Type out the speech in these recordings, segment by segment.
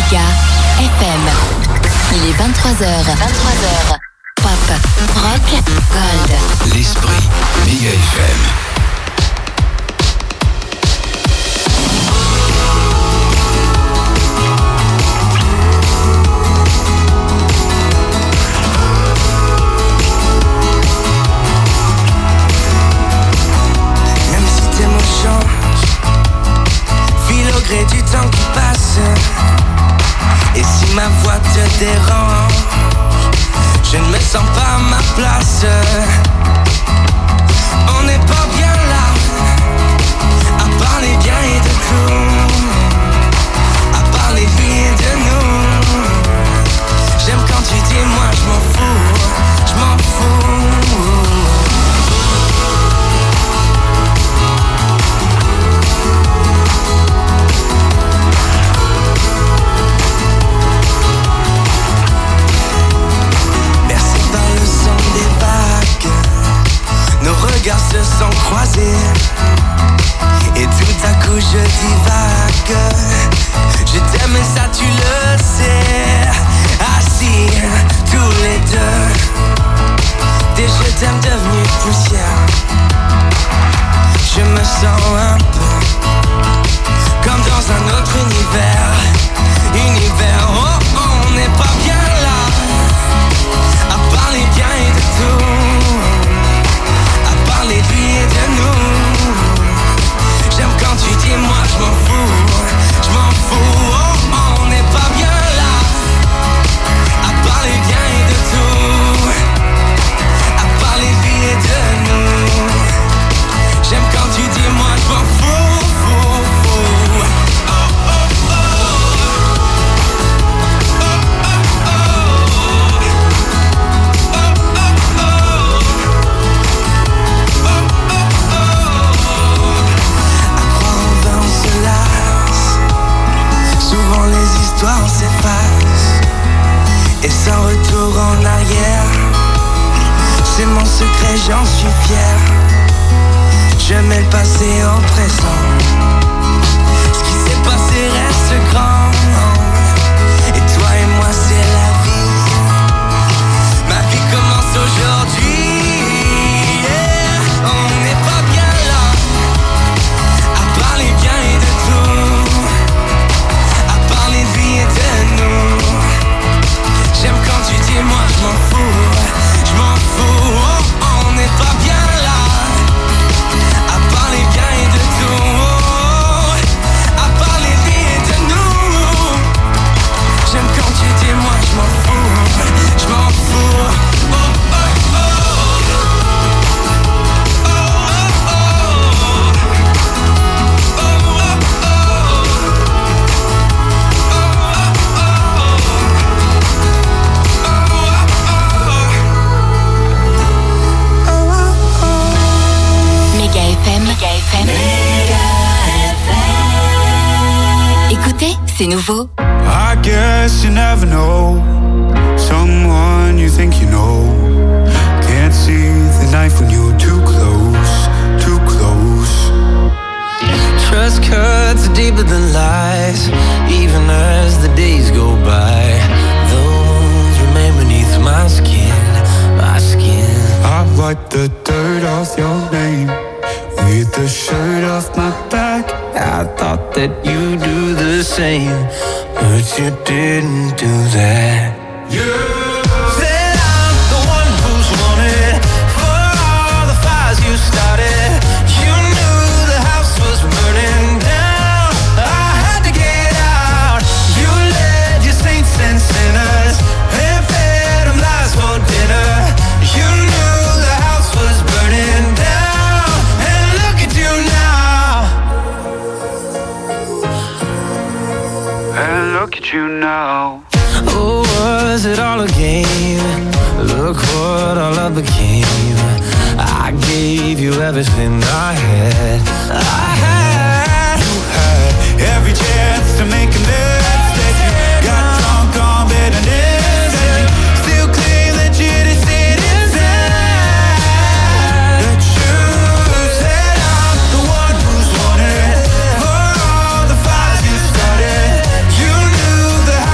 Méga FM. Il est 23h. Pop, rock, gold. L'esprit Méga FM. Gré du temps qui passe. Et si ma voix te dérange, je ne me sens pas à ma place. On n'est pas bien là, à parler bien et de tout, à parler de lui et de nous. J'aime quand tu dis moi je m'en fous, je m'en fous. Nos regards se sont croisés et tout à coup je divague. Je t'aime et ça tu le sais. Assis tous les deux, des je t'aime devenus poussière. Je me sens un peu comme dans un autre univers. Oh, on n'est pas bien là, à parler bien et de tout, parler de lui et de nous. J'aime quand tu dis moi je m'en fous, je m'en fous. Oh, on n'est pas bien là, à parler bien et de tout, à parler de lui et de nous. J'aime quand tu dis moi je m'en fous, fou, fou. Oh, oh, oh. Souvent les histoires s'effacent et sans retour en arrière. C'est mon secret, j'en suis fier. Je mets le passé au présent. Ce qui s'est passé reste grand. Et toi et moi c'est la vie. Ma vie commence aujourd'hui. Yeah. On n'est pas bien là, à parler bien et de tout, parler de lui et de nous. J'aime quand tu dis moi je m'en fous, je m'en fous. Oh, on n'est pas bien là, à parler bien et de tout, à parler de lui et de nous. J'aime quand tu dis moi je m'en fous, je m'en fous. Oh, oh, oh. Écoutez, c'est nouveau. I guess you never know someone you think you know. Can't see the knife when you're too close, too close. Trust cuts deeper than lies, even as the days go by. Those remain beneath my skin, my skin. I wipe the dirt off your name with the shirt off my back. I thought that you do the same, but you didn't do that. Said I'm the one who's wanted for all the fires you started. You knew the house was burning down. I had to get out. You led your saints and sinners and fed them lies for dinner. You knew the house was burning down, and look at you now. And look at you now. Oh, was it all a game? Look what all I became. I gave you everything I had. You had every chance to make amends. That you got drunk on bitterness, and you still claim that you didn't sit inside. That you said I'm the one who's wanted for all the fights you started. You knew the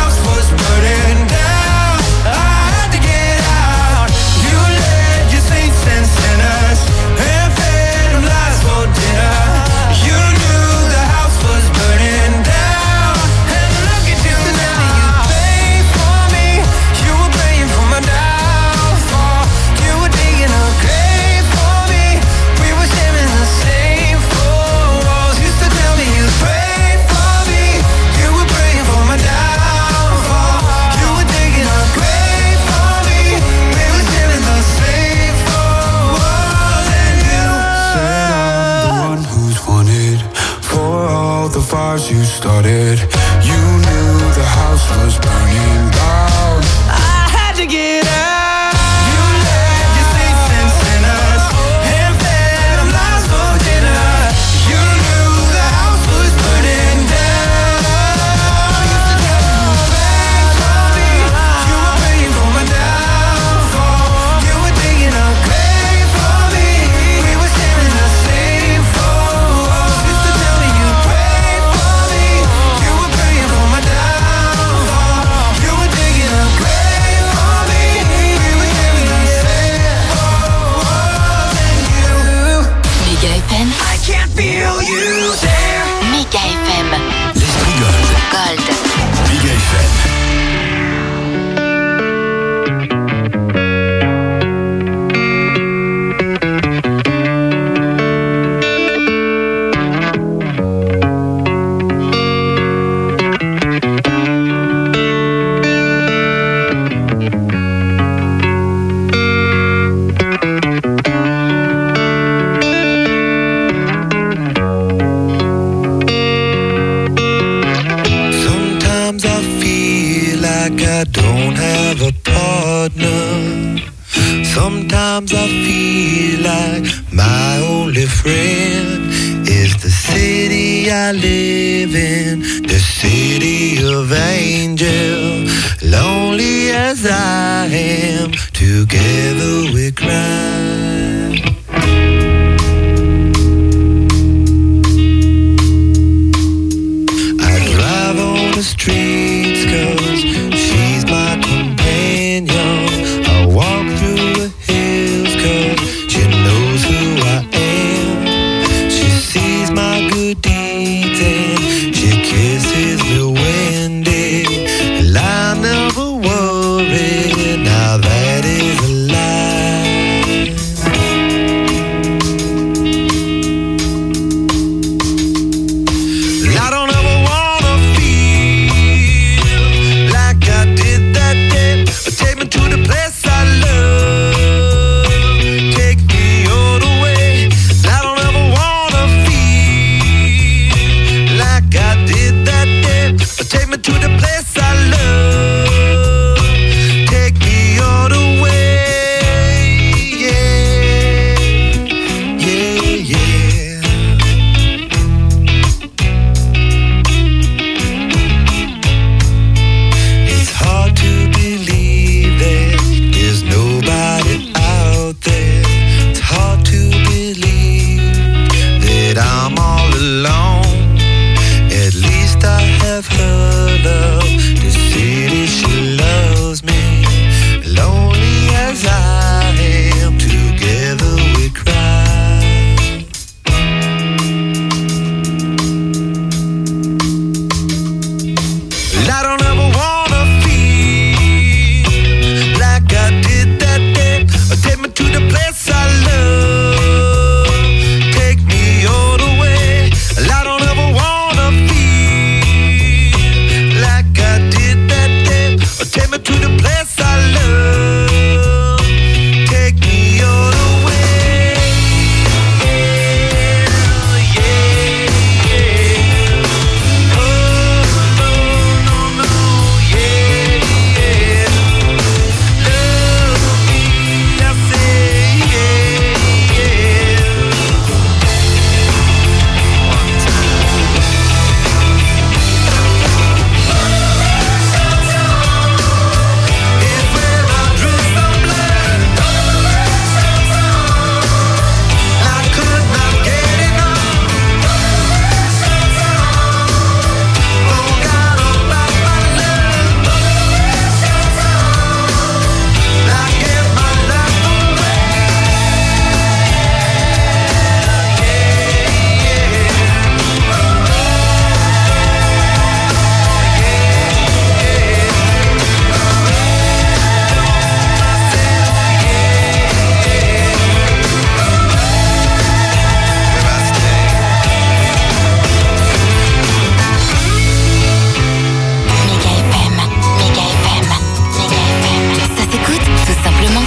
the fires you started. You knew the house was burning down. I had to get out. You left your saints and sinners and fed them lies for dinner. You knew the house was burning down. You used to beg for me. You were praying for my downfall. You were digging a grave for me. We were sharing the same floor. Used to tell me you prayed for me. You were praying for my downfall. You were digging a grave for me. We were sharing the same floor. And you, Méga FM. I can't feel you there. Méga FM. L'Esprit Gold. Gold. Méga FM. Sometimes I feel like I don't have a partner. Sometimes I feel like my only friend is the city I live in, the city of angels. Lonely as I am, together we cry. I drive on the streets 'cause she's my companion. I walk through the hills 'cause she knows who I am. She sees my good deeds and she kisses me when day. And I never worry, now that is a lie. I don't ever wanna feel like I did that day. Take me to the place I love. Take me all the way. I don't ever wanna feel like I did that day. Take me to the place I love. Take me all the way. Yeah, yeah, yeah. It's hard to believe that there's nobody out there. It's hard to believe that I'm all alone. At least I have her love. The city, she loves me. Lonely as I am, together we cry. I don't ever wanna feel like I did that day. Take me to the place I love. Take me all the way. I don't ever wanna feel like I did that day. Take me to the place I love. Take me all the way. Yeah, yeah. Oh, no, no, no, yeah, yeah. Love me, I say, yeah, yeah. One time. It's when I drew some blood. I could not get enough. Forgot about my love. I give my life away. Méga FM. Méga FM. Méga FM. Ça s'écoute, tout simplement.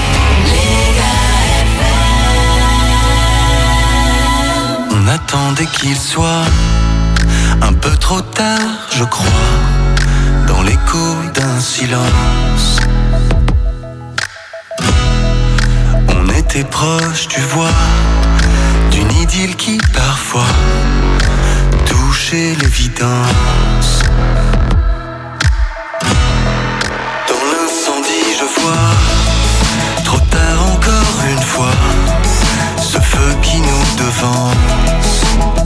On attendait qu'il soit un peu trop tard, je crois, dans l'écho d'un silence. On était proches, tu vois, d'une idylle qui parfois touchait l'évidence. Dans l'incendie, je vois, trop tard encore une fois, ce feu qui nous devance.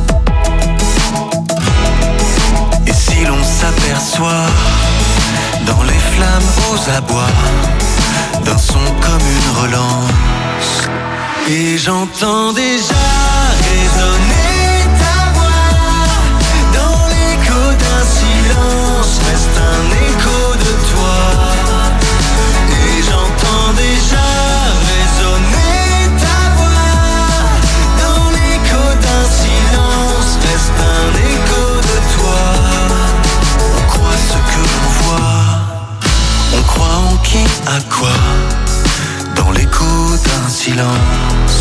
Et si l'on s'aperçoit, dans les flammes aux abois, d'un son comme une relance, et j'entends déjà résonner ta voix. Dans l'écho d'un silence reste un écho de toi. Et j'entends déjà résonner ta voix. Dans l'écho d'un silence reste un écho de toi. On croit ce que l'on voit, on croit en qui, à quoi, dans l'écho d'un silence.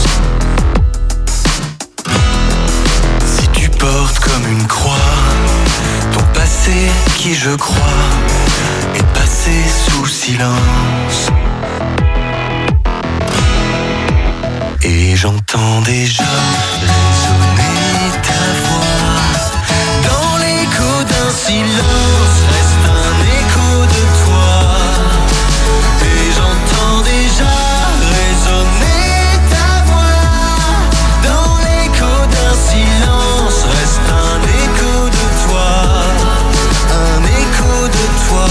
Si tu portes comme une croix ton passé qui, je crois, est passé sous silence. Et j'entends déjà résonner ta voix. Dans l'écho d'un silence reste un écho de toi. Et j'entends déjà résonner ta voix. Dans l'écho d'un silence reste un écho de toi. Un écho de toi.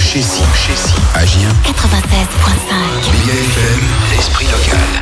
Chécy, Agen 96.5. Méga FM, l'esprit local.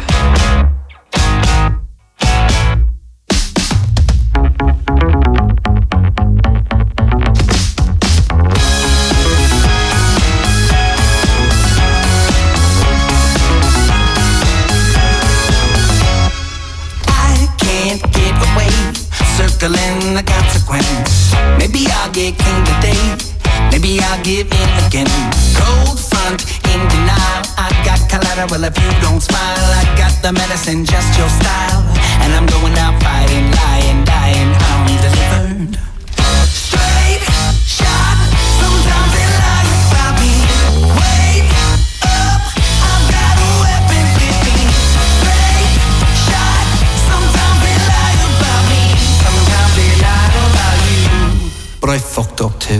The consequence. Maybe I'll get clean today. Maybe I'll give in again. Cold front in denial. I got collateral if you don't smile. I got the medicine, just your style. And I'm going out fighting, lying, dying. I'm delivered. Straight shot. Sometimes they lie about me. Wait up. I've got a weapon with me. Straight shot. Sometimes they lie about me. Sometimes they lie about you. But I fucked up too.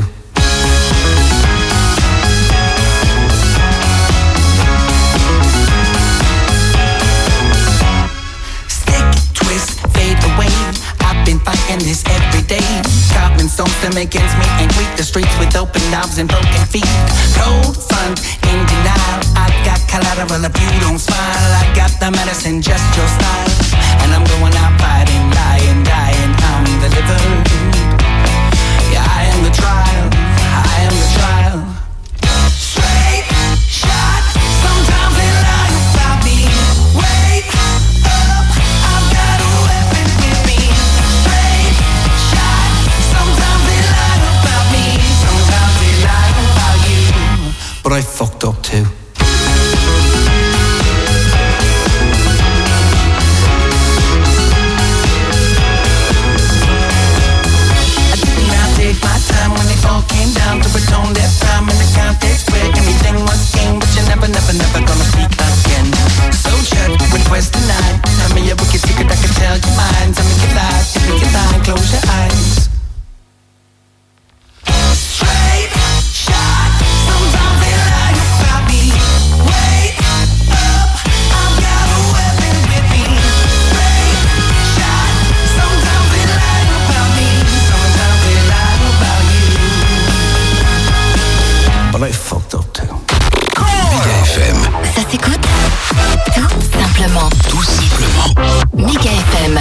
Fighting this every day. Carving stones to make ends meet and greet the streets with open knobs and broken feet. Cold front in denial. I got collateral if you don't smile. I got the medicine, just your style. And I'm going out fighting, lying, dying. I'm delivered. Yeah, I am the trial. I am the trial. Straight shot. Sometimes they lie about me. Wait up. I've got a weapon with me. But I fucked up too. I did not take my time when it all came down to atone that time in the context where everything was king, but you're never gonna speak again. So shut, request denied. Tell me a wicked secret, I can tell your mind. Tell me your lies, tell me your line, close your eyes. Straight shot. Sometimes they lie about me. Wait up, I've got a weapon with me. Straight shot. Sometimes they lie about me. Sometimes they lie about you. But I fucked up too. Méga FM. Ça s'écoute tout simplement. Tout simplement. Méga FM.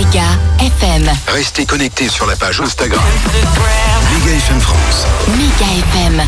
Méga FM. Restez connectés sur la page Instagram. Méga FM France. Méga FM.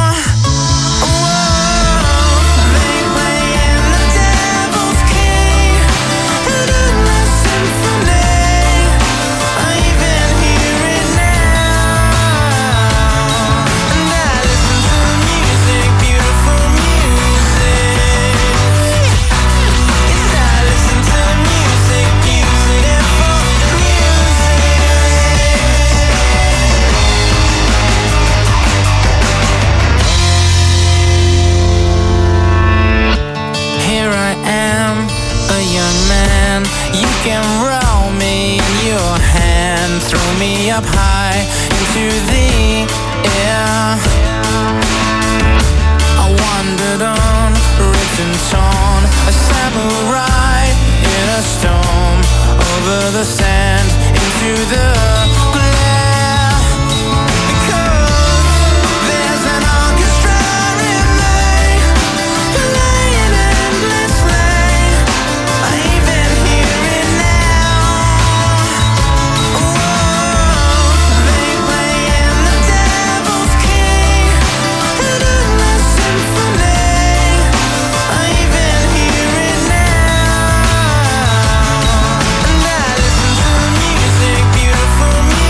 They play in the devil's cage. up high into the air. I wandered on, ripped and torn, a samurai in a storm, over the sand, into the glare. Because there's an orchestra in me, playing endlessly. I even hear it now. Whoa, they play in the Devil's Key, an endless symphony. I even hear it now. And I listen to music, beautiful music.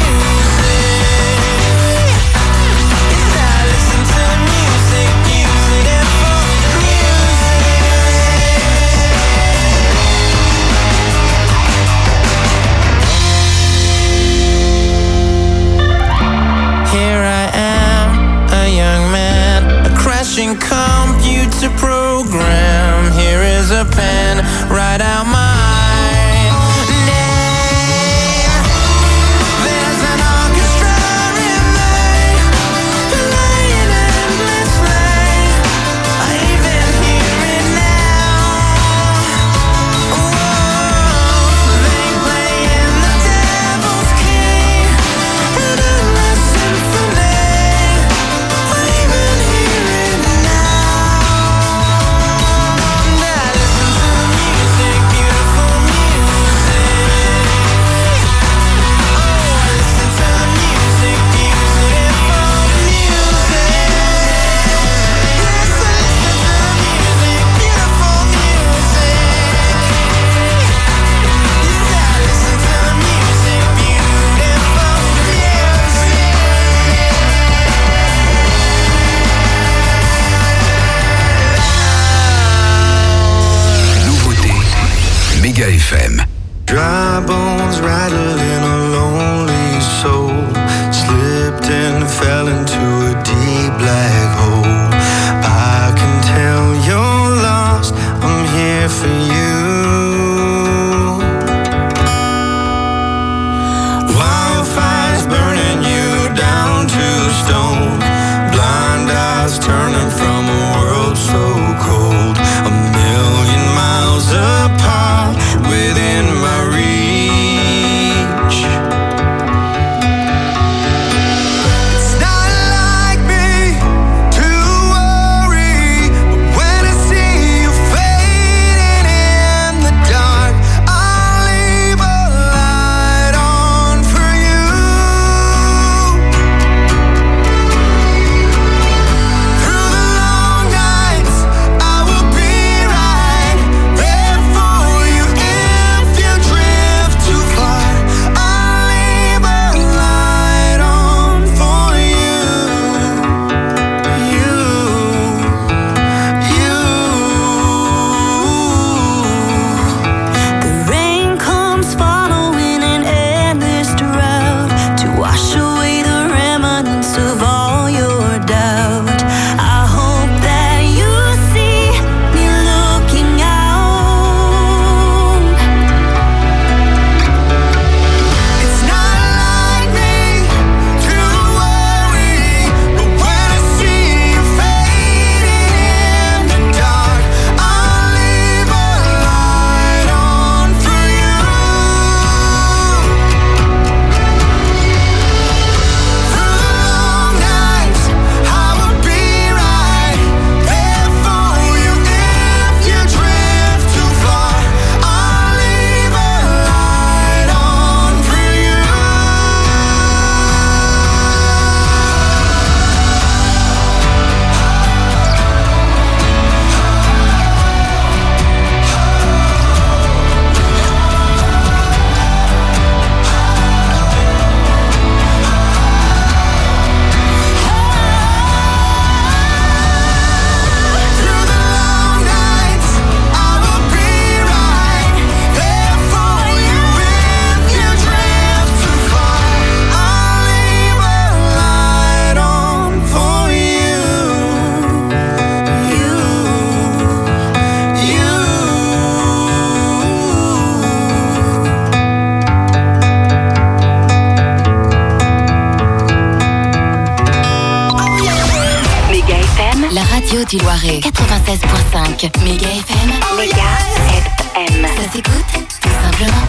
radio du Loiret. 96.5 Méga FM. Méga FM. Ça s'écoute tout simplement.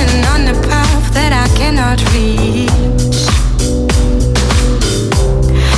That I cannot reach.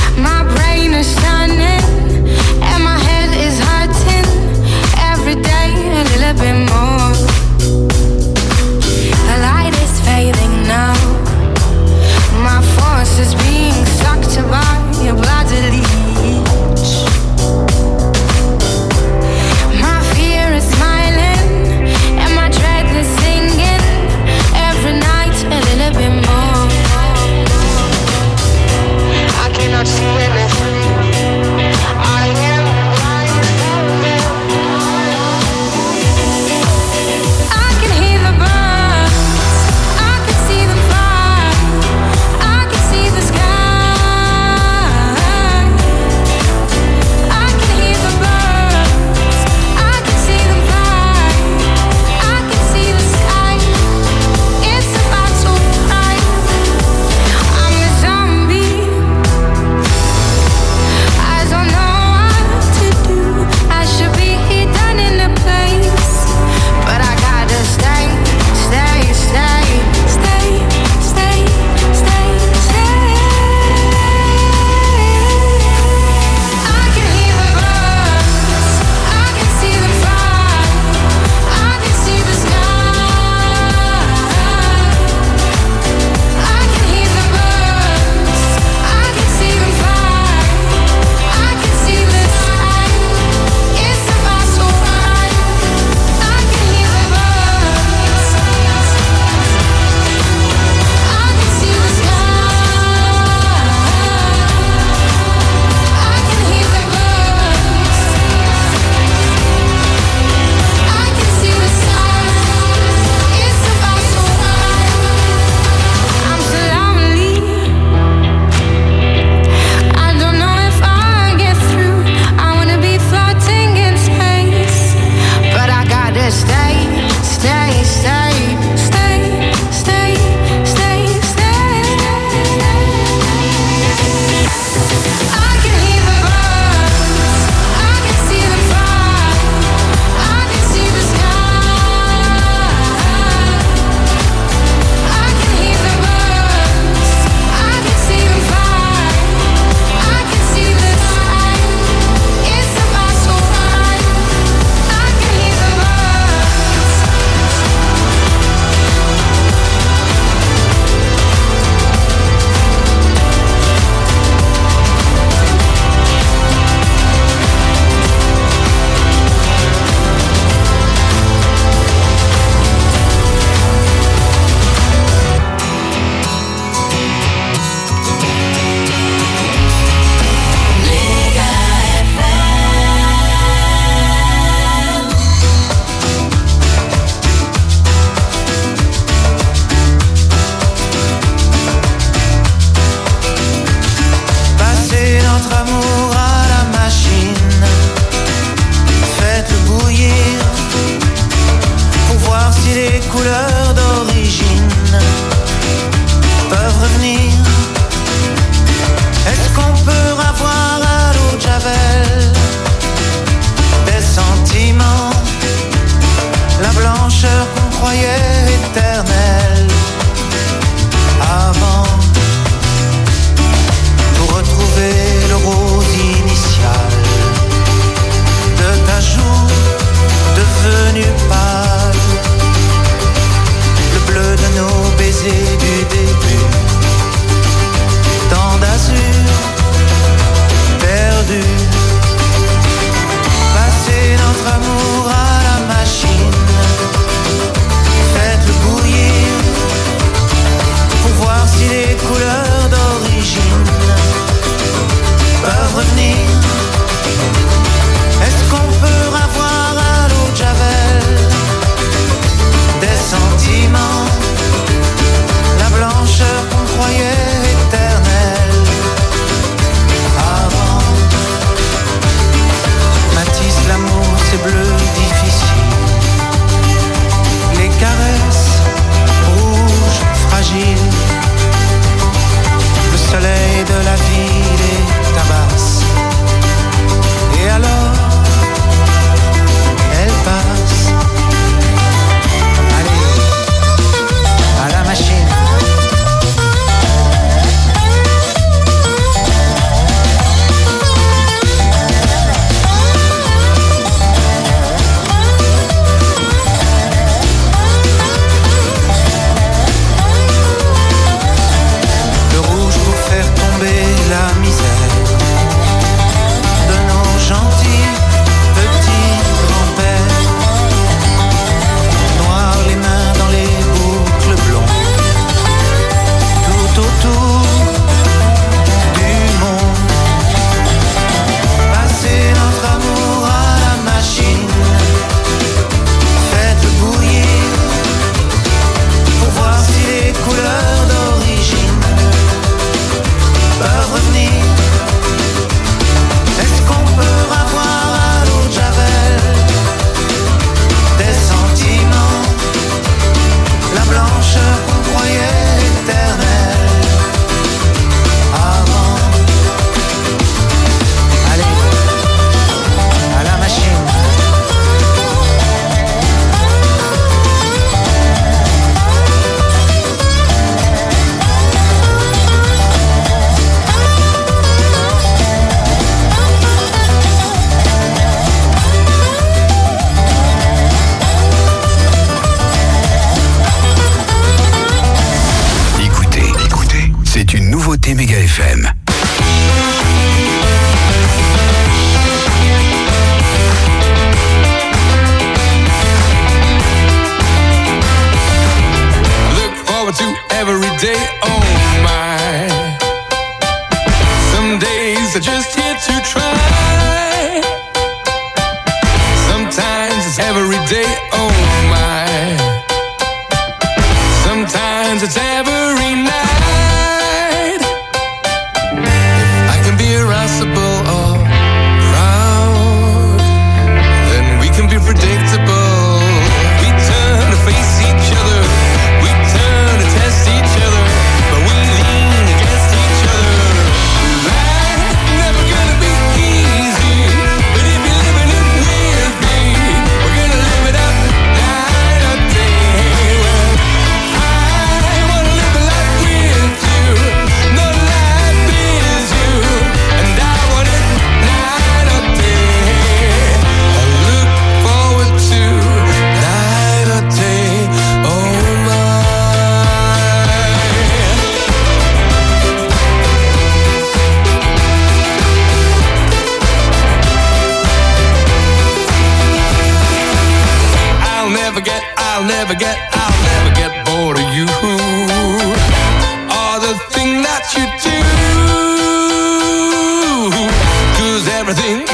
day, oh my. Some days are just here to try. Sometimes it's every day, oh my. Sometimes it's every night. If I can be irascible or proud, then we can be predictable. We turn to face each other, we turn to test each other, but we lean against each other. Life never gonna be easy, but if you're living it with me, we're gonna live it up night or day. Well, I wanna live a life with you, no life is you, and I want it night or day. I look forward to night or day, oh my. I'll never get bored of you or the thing that you do. 'Cause everything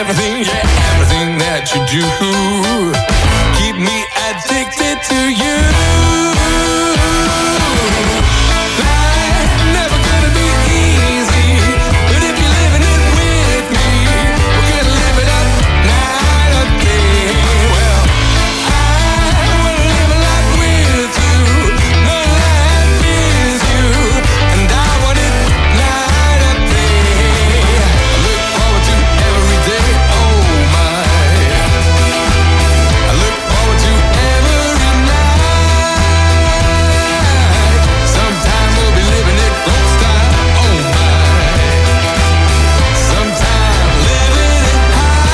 that you do keep me addicted to you. Life never gonna be easy, but if you're living it with me, we're gonna live it up night or day. Well, I wanna live a life with you, no life is you, and I want it night or day. I look forward to every day, oh my. I look forward to every night. Sometimes we'll be living it gold style, oh my. Sometimes living it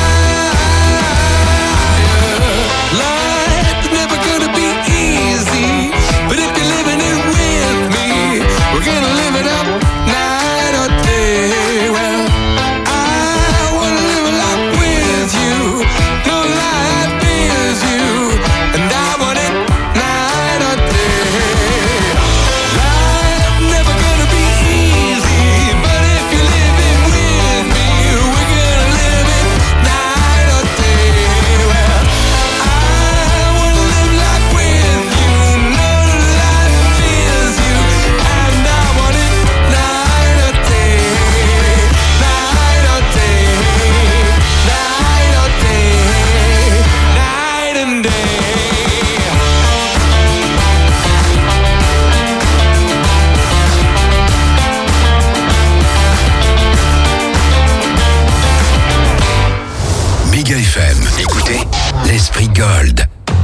higher. Life's never gonna be easy, but if you're living it with me, we're gonna live it up night or day. Well, I wanna live a life with you, no life is you, and I want it night or day. Life never gonna be easy, but if you're living with me, we're gonna live it night or day. Well, I wanna live life with you, no life is you, and I want it night or day, night or day, night or day, night and day. Big FM. Écoutez l'Esprit Gold.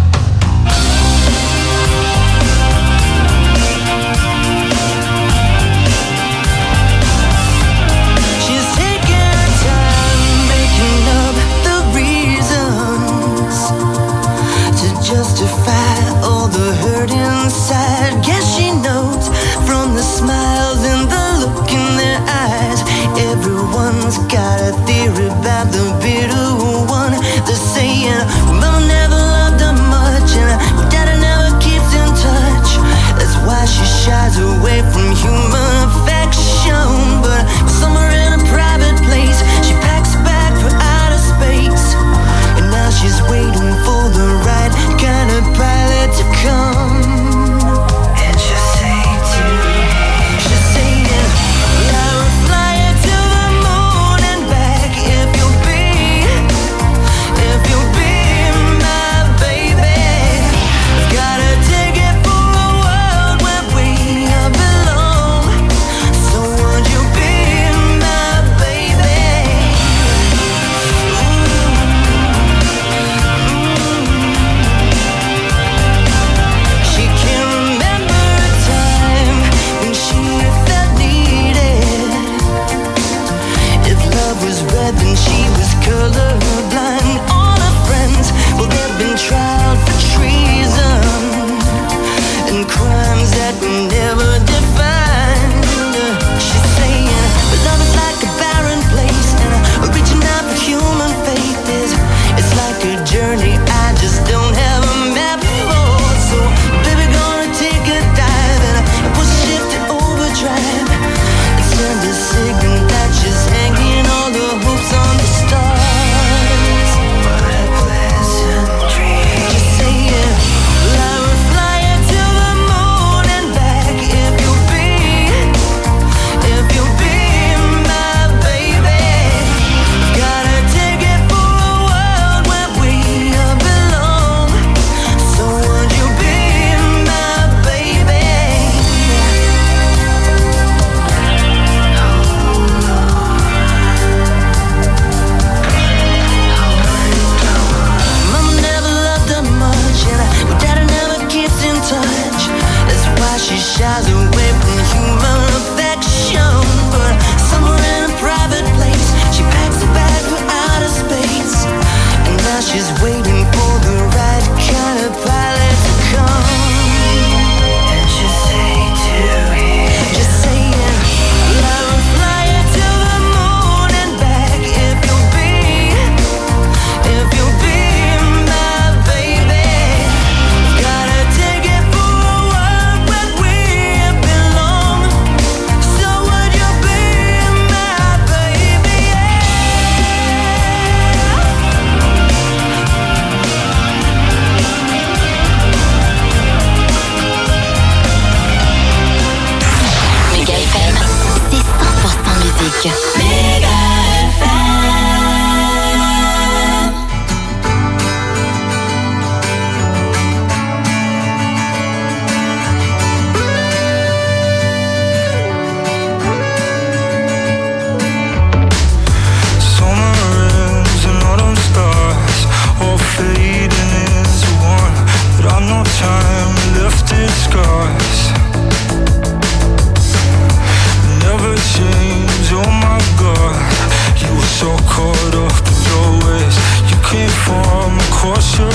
She's taking her time making up the reasons to justify all the hurt inside. Guess she knows from the smiles and the look in their eyes. Everyone's got a theory about the bitter one. They're saying mama never loved her much and daddy never keeps in touch. That's why she shies away from human affection. But somewhere in a private place, she packs a bag for outer space. And now she's waiting for the right kind of pilot to come. And she'll say to me, she's saying, I will fly you to the moon and back if you'll be my baby. Gotta take it for a world where we belong. So would you be my baby? She can remember a time when she felt needed. If love was red, then she was colorblind. All her friends, well, they've been tried for treason and crimes that we never defined. She's saying, but love is like a barren place, and reaching out for human faith it's like a journey I just don't have a map for. So, baby, gonna take a dive and push it for sure.